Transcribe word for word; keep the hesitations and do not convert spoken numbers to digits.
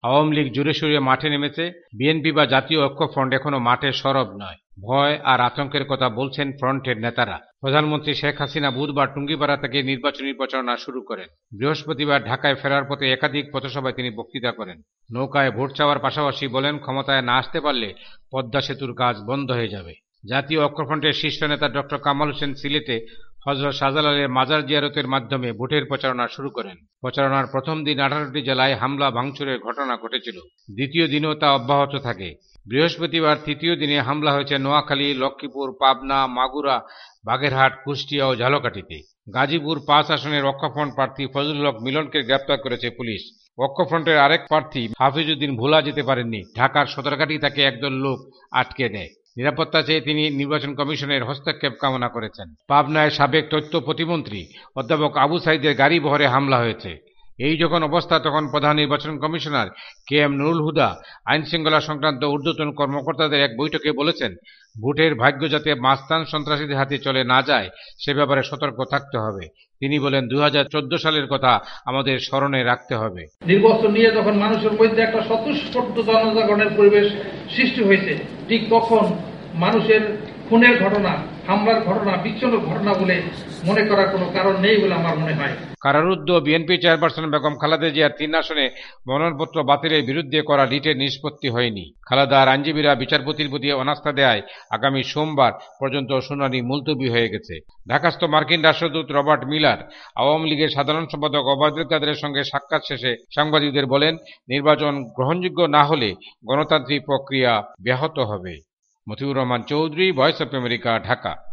আওয়ামী লীগ জোরে সোরে মাঠে নেমেছে, বিএনপি বা জাতীয় ঐক্যফ্রন্ট এখনো মাঠে সরব নয়। ভয় আর আতঙ্কের কথা বলছেন ফ্রন্টের নেতারা। প্রধানমন্ত্রী শেখ হাসিনা বুধবার টুঙ্গিপাড়া থেকে নির্বাচনী প্রচারণা শুরু করেন। বৃহস্পতিবার ঢাকায় ফেরার পথে একাধিক পথসভায় তিনি বক্তৃতা করেন। নৌকায় ভোট চাওয়ার পাশাপাশি বলেন, ক্ষমতায় না আসতে পারলে পদ্মা সেতুর কাজ বন্ধ হয়ে যাবে। জাতীয় ঐক্যফ্রন্টের শীর্ষ নেতা ডক্টর কামাল হোসেন সিলেটে হযরত শাহজালালের মাজার জিয়ারতের মাধ্যমে ভোটের প্রচারণা শুরু করেন। প্রচারণার প্রথম দিন আঠারোটি জেলায় হামলা ভাঙচুরের ঘটনা ঘটেছিল। দ্বিতীয় দিনেও তা অব্যাহত থাকে। বৃহস্পতিবার তৃতীয় দিনে হামলা হয়েছে নোয়াখালী, লক্ষ্মীপুর, পাবনা, মাগুরা, বাগেরহাট, কুষ্টিয়া ও ঝালকাঠিতে। গাজীপুর পাঁচ আসনের ঐক্যফ্রন্ট প্রার্থী ফজলুল হক মিলনকে গ্রেপ্তার করেছে পুলিশ। ঐক্যফ্রন্টের আরেক প্রার্থী হাফিজউদ্দিন ভোলা যেতে পারেননি। ঢাকার সদরঘাটেই তাকে একদল লোক আটকে দেয়। নিরাপত্তা চেয়ে তিনি নির্বাচন কমিশনের হস্তক্ষেপ কামনা করেছেন। পাবনায় সাবেক তথ্য প্রতিমন্ত্রী অধ্যাপক আবু সাইদের গাড়ি বহরে হামলা হয়েছে। এই যখন অবস্থা, তখন প্রধান নির্বাচন commissioner K M Nurul Huda আইন শৃঙ্খলা সংক্রান্ত ঊর্ধ্বতন কর্মকর্তাদের এক বৈঠকে বলেছেন, ভোটের ভাগ্য যাতে মাস্তান সন্ত্রাসীদের হাতে চলে না যায় সে ব্যাপারে সতর্ক থাকতে হবে। তিনি বলেন, দুই হাজার চোদ্দ সালের কথা আমাদের স্মরণে রাখতে হবে। নির্বাচন নিয়ে যখন মানুষের মধ্যে একটা স্বতঃস্ফূর্ত জনজাগরণের পরিবেশ সৃষ্টি হয়েছে, ঠিক তখন মানুষের খুনের ঘটনা, হামলার ঘটনা বিচ্ছিন্ন ঘটনা বলে মনে করার কোনো কারণ নেই বলে আমার মনে হয়। কারারুদ্ধ বিএনপি চেয়ারপারসন বেগম খালেদা জিয়ার তিন আসনে মনোনয়নপত্র বাতিলের বিরুদ্ধে করা রিটের নিষ্পত্তি হয়নি। খালেদার আইনজীবীরা বিচারপতির প্রতি অনাস্থা দেয় আগামী সোমবার পর্যন্ত শুনানি মুলতবি হয়ে গেছে। ঢাকাস্থ মার্কিন রাষ্ট্রদূত রবার্ট মিলার আওয়ামী লীগের সাধারণ সম্পাদক ওবায়দুল কাদেরের সঙ্গে সাক্ষাৎ শেষে সাংবাদিকদের বলেন, নির্বাচন গ্রহণযোগ্য না হলে গণতান্ত্রিক প্রক্রিয়া ব্যাহত হবে। Motiur Rahman Chowdhury, Voice of America, Dhaka.